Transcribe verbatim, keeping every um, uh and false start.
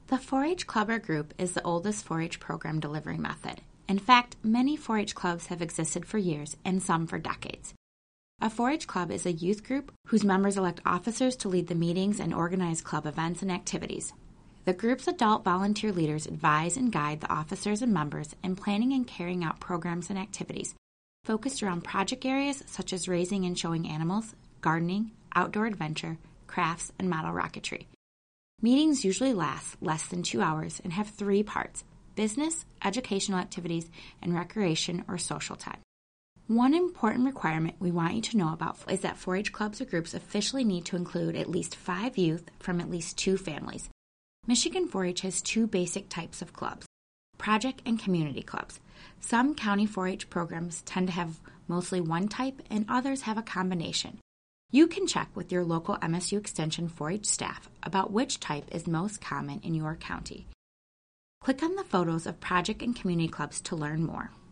The four H club or group is the oldest four H program delivery method. In fact, many four H clubs have existed for years and some for decades. A four H club is a youth group whose members elect officers to lead the meetings and organize club events and activities. The group's adult volunteer leaders advise and guide the officers and members in planning and carrying out programs and activities focused around project areas such as raising and showing animals, gardening, outdoor adventure, crafts, and model rocketry. Meetings usually last less than two hours and have three parts: business, educational activities, and recreation or social time. One important requirement we want you to know about is that four H clubs or groups officially need to include at least five youth from at least two families. Michigan four H has two basic types of clubs: project and community clubs. Some county four H programs tend to have mostly one type and others have a combination. You can check with your local M S U Extension four H staff about which type is most common in your county. Click on the photos of project and community clubs to learn more.